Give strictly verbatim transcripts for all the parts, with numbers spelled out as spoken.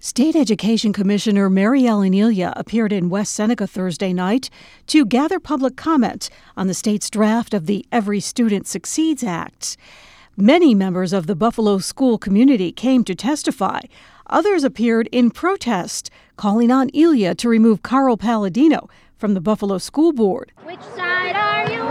State Education Commissioner Mary Ellen Elia appeared in West Seneca Thursday night to gather public comment on the state's draft of the Every Student Succeeds Act. Many members of the Buffalo school community came to testify. Others appeared in protest, calling on Elia to remove Carl Palladino from the Buffalo School Board. Which side are you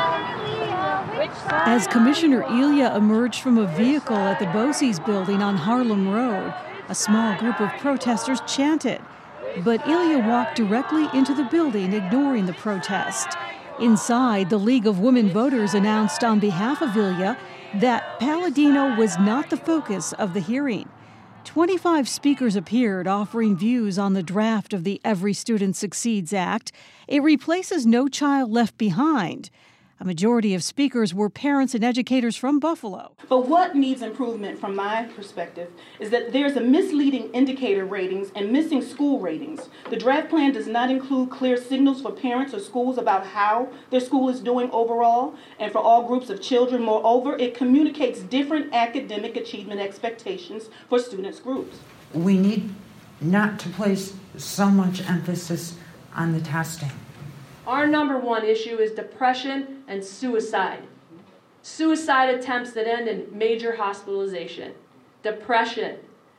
on? Which side? As Commissioner Elia emerged from a vehicle at the Bosse's building on Harlem Road, a small group of protesters chanted. But Elia walked directly into the building, ignoring the protest. Inside, the League of Women Voters announced on behalf of Elia that Palladino was not the focus of the hearing. twenty-five speakers appeared, offering views on the draft of the Every Student Succeeds Act. It replaces No Child Left Behind. A majority of speakers were parents and educators from Buffalo. But what needs improvement from my perspective is that there's a misleading indicator ratings and missing school ratings. The draft plan does not include clear signals for parents or schools about how their school is doing overall and for all groups of children. Moreover, it communicates different academic achievement expectations for students' groups. We need not to place so much emphasis on the testing. Our number one issue is depression and suicide. Suicide attempts that end in major hospitalization. Depression.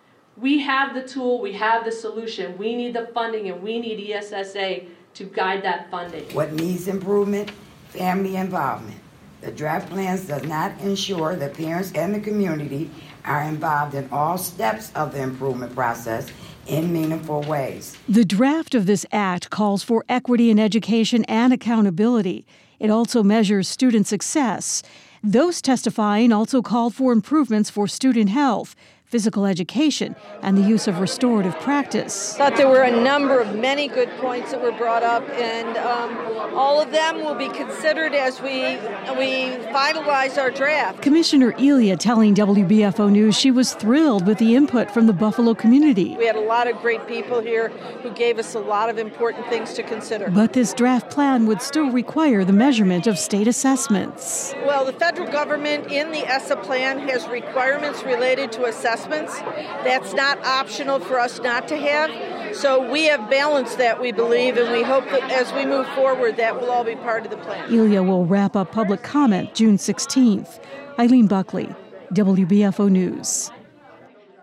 We have the tool, we have the solution. We need the funding and we need E S S A to guide that funding. What needs improvement? Family involvement. The draft plans does not ensure that parents and the community are involved in all steps of the improvement process in meaningful ways. The draft of this act calls for equity in education and accountability. It also measures student success. Those testifying also called for improvements for student health, physical education, and the use of restorative practice. I thought there were a number of many good points that were brought up, and um, all of them will be considered as we we finalize our draft. Commissioner Elia telling W B F O News she was thrilled with the input from the Buffalo community. We had a lot of great people here who gave us a lot of important things to consider. But this draft plan would still require the measurement of state assessments. Well, the federal government in the E S S A plan has requirements related to assessments. That's not optional for us not to have. So we have balanced that, we believe, and we hope that as we move forward, that will all be part of the plan. Elia will wrap up public comment June sixteenth. Eileen Buckley, W B F O News.